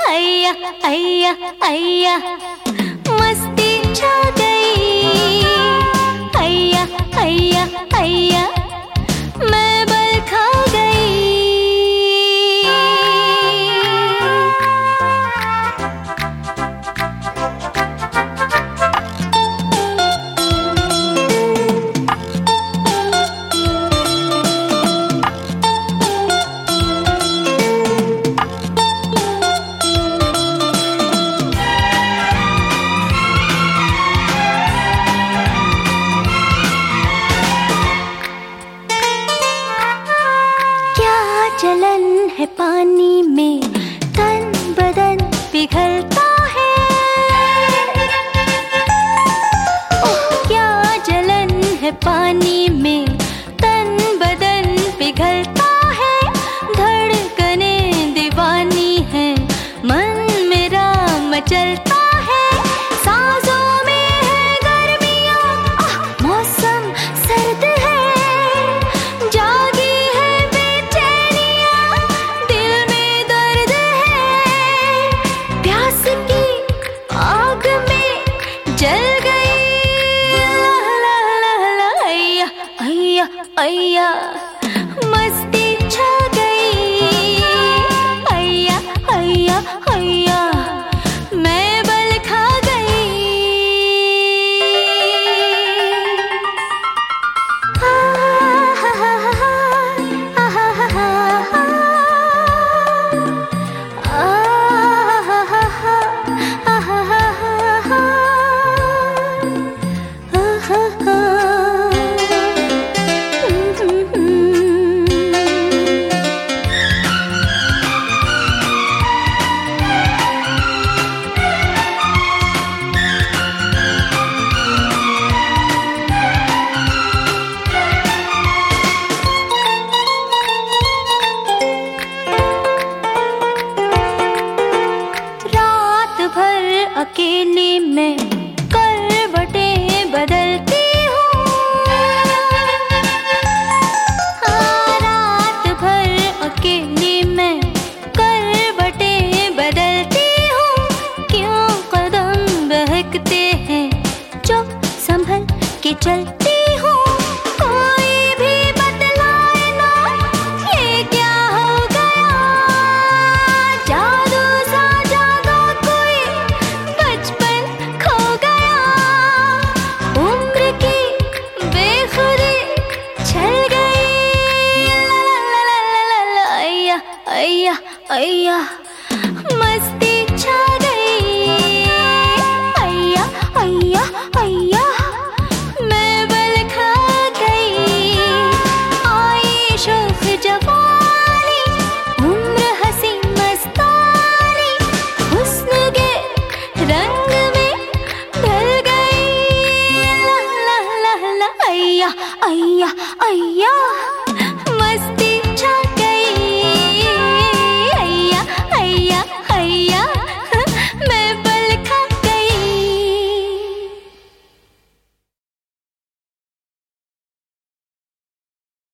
अय्या अय्या अय्या मस्ती छा गई। अय्या अय्या अय्या मैं बल खा गई। जलन है पानी में, तन बदन पिघलता है। ओह क्या जलन है पानी में, तन बदन पिघलता है। धड़कने दीवानी है, मन मेरा मचलता है। सांसों में है गर्मियाँ, मौसम सर्द है। जल गई अय्या अय्या मस्ती छा गई। अय्या अय्या अय्या मैं बल खा गई। अकेली मैं करवटें बदलती हूँ। रात भर अकेली मैं करवटें बदलती हूँ। क्यों कदम बहकते हैं जो संभल के चलती हूँ। कोई भी बतलाए ना ये क्या हो गया। जादू सा जागा कोई, बचपन खो गया। उम्र की बेखुदी छल गई। अय्या अय्या अय्या मस्ती छा गई। अय्या अय्या अय्या मैं बल खा गई। आई शौक जवानी, उम्र हंसी मस्तानी। हुस्न के रंग में ढल गई। अय्या अय्या अय्या